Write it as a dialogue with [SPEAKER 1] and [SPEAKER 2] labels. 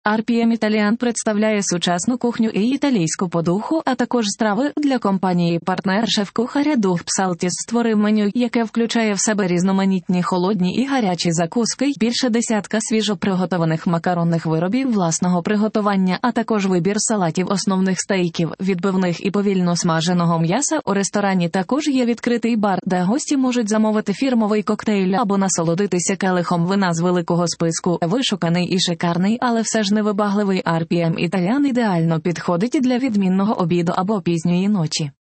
[SPEAKER 1] RPM Італіан представляє сучасну кухню і італійську подуху, а також страви для компанії. Партнер шеф-кухаря Дух Псалтіс створив меню, яке включає в себе різноманітні холодні і гарячі закуски, більше десятка свіжо приготованих макаронних виробів власного приготування, а також вибір салатів, основних стейків, відбивних і повільно смаженого м'яса. У ресторані також є відкритий бар, де гості можуть замовити фірмовий коктейль або насолодитися келихом вина з великого списку. Вишуканий і шикарний, але все ж невибагливий RPM Італіан ідеально підходить для відмінного обіду або пізньої ночі.